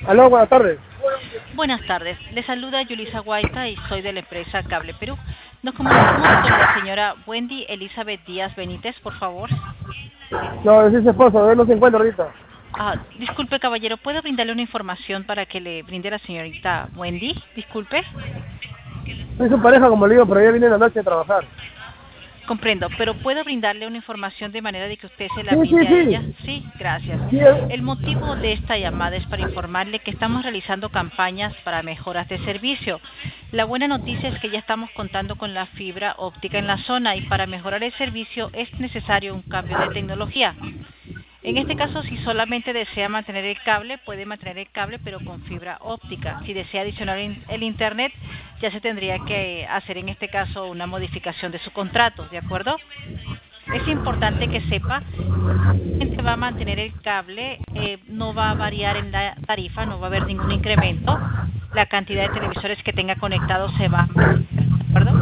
Aló, buenas tardes. Buenas tardes, le saluda Yulisa Guaita y soy de la empresa Cable Perú. Nos comunicamos con la señora Wendy Elizabeth Díaz Benítez, por favor. No, es su esposo, él no se encuentra ahorita. Disculpe, caballero, ¿puedo brindarle una información para que le brinde a la señorita Wendy? Disculpe. Soy su pareja, como le digo, pero ella viene en la noche a trabajar. Comprendo, pero ¿puedo brindarle una información de manera de que usted se la Sí, sí, brinde a ella? sí. Sí, gracias. Sí, El motivo de esta llamada es para informarle que estamos realizando campañas para mejoras de servicio. La buena noticia es que ya estamos contando con la fibra óptica en la zona y para mejorar el servicio es necesario un cambio de tecnología. En este caso, si solamente desea mantener el cable, puede mantener el cable pero con fibra óptica. Si desea adicionar el internet, ya se tendría que hacer en este caso una modificación de su contrato, ¿de acuerdo? Es importante que sepa que va a mantener el cable, no va a variar en la tarifa, no va a haber ningún incremento. La cantidad de televisores que tenga conectados se va a mantener, ¿de acuerdo?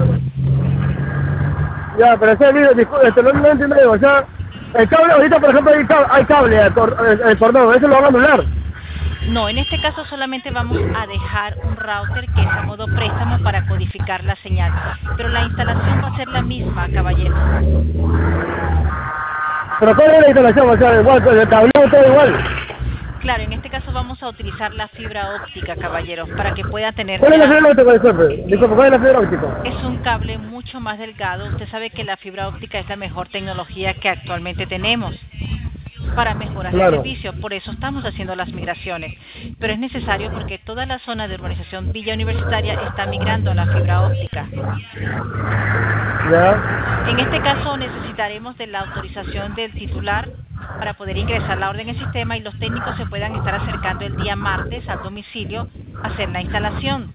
ya, pero ese video, disculpe, no entiendo, o sea, el cable, ahorita por ejemplo hay cable, el cordón, eso lo van a anular. No, en este caso solamente vamos a dejar un router que es a modo préstamo para codificar la señal, pero la instalación va a ser la misma, caballero. Pero ¿cuál es la instalación? O sea, igual, el tablero todo igual. Claro, en este caso vamos a utilizar la fibra óptica, caballero, para que pueda tener ¿Cuál es la ya... fibra óptica, disculpe? Disculpe, ¿cuál es la fibra óptica? Es un cable mucho más delgado. Usted sabe que la fibra óptica es la mejor tecnología que actualmente tenemos para mejorar el Claro. servicio, por eso estamos haciendo las migraciones, pero es necesario porque toda la zona de urbanización Villa Universitaria está migrando a la fibra óptica. Ya. En este caso necesitaremos de la autorización del titular para poder ingresar la orden en el sistema y los técnicos se puedan estar acercando el día martes al domicilio a hacer la instalación.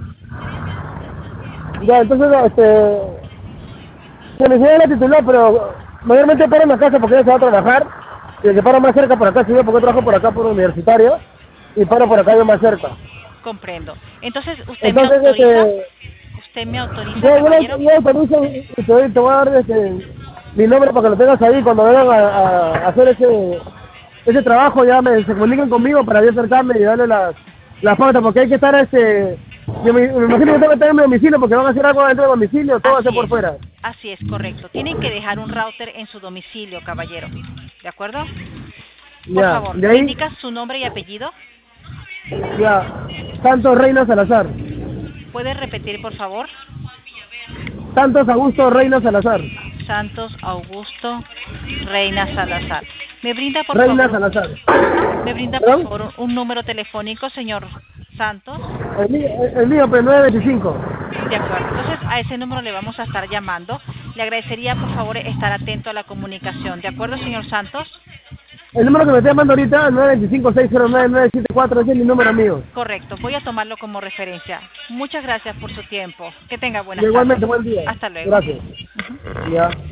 Ya, entonces, se me llega la titular, pero mayormente paro en la casa porque ella se va a trabajar, y el que paro más cerca por acá, sí, yo porque trabajo por acá por universitario, y paro por acá yo más cerca. Comprendo. Entonces, ¿usted me Entonces, autoriza? ¿Usted me autoriza, yo caballero? autorizo y te voy a dar mi nombre para que lo tengas ahí cuando vengan a hacer ese trabajo, ya se comuniquen conmigo para yo acercarme y darle las pautas, porque hay que estar yo me imagino que tengo que estar en mi domicilio porque van a hacer algo dentro del domicilio, todo va a ser por fuera. Así es, correcto. Tienen que dejar un router en su domicilio, caballero. ¿De acuerdo? Por Ya, favor, de ¿me ahí, indica su nombre y apellido? ya, Santos Reina Salazar. ¿Puede repetir, por favor? Santos Augusto Reina Salazar. Santos Augusto Reina Salazar. ¿Me brinda, por Reina favor, Salazar. me brinda, por ¿Perdón? favor, un número telefónico, señor Santos? El mío, pues 925. De acuerdo. Entonces, a ese número le vamos a estar llamando. Le agradecería, por favor, estar atento a la comunicación. ¿De acuerdo, señor Santos? El número que me está llamando ahorita, 925-609-974, ese es mi número mío. Correcto. Voy a tomarlo como referencia. Muchas gracias por su tiempo. Que tenga Y buenas tardes. igualmente, buen día. Hasta luego. Gracias. Ya.